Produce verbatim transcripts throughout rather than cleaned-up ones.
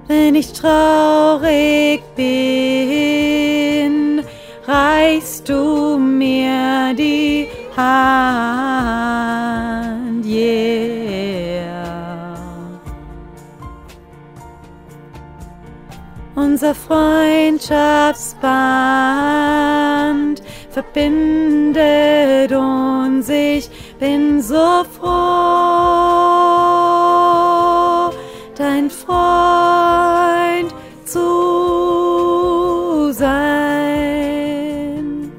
Wenn ich traurig bin, reichst du mir die Hand, yeah. Unser Freundschaftsband verbindet uns, ich bin so froh, dein Freund zu sein.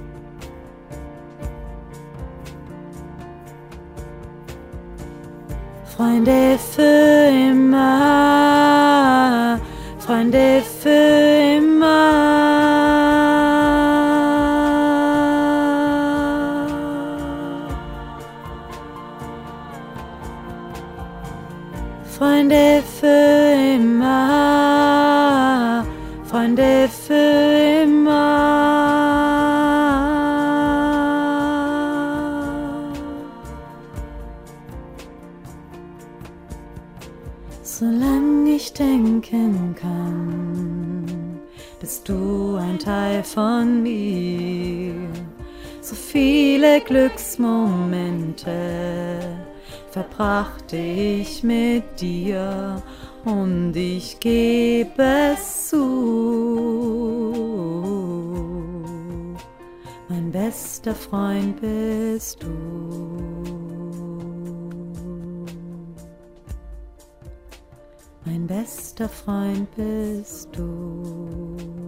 Freunde für immer, Freunde für immer. Freunde für immer, Freunde für immer. Solange ich denken kann, bist du ein Teil von mir. So viele Glücksmomente verbrachte ich mit dir und ich gebe es zu. Mein bester Freund bist du. Mein bester Freund bist du.